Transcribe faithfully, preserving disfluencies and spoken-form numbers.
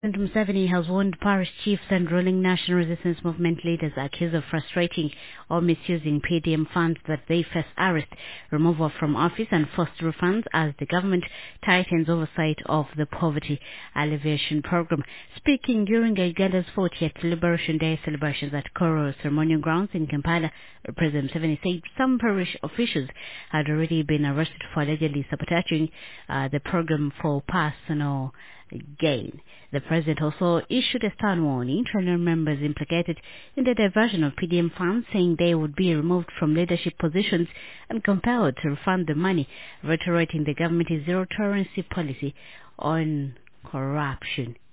President Museveni has warned parish chiefs and ruling National Resistance Movement leaders accused of frustrating or misusing P D M funds that they face arrest, removal from office and forced refunds as the government tightens oversight of the poverty alleviation program. Speaking during Uganda's fortieth Liberation Day celebrations at Koro Ceremonial Grounds in Kampala, President Museveni said some parish officials had already been arrested for allegedly sabotaging uh, the program for personal gain. The president also issued a stern warning to members implicated in the diversion of P D M funds, saying they would be removed from leadership positions and compelled to refund the money, reiterating the government's zero-tolerance policy on corruption.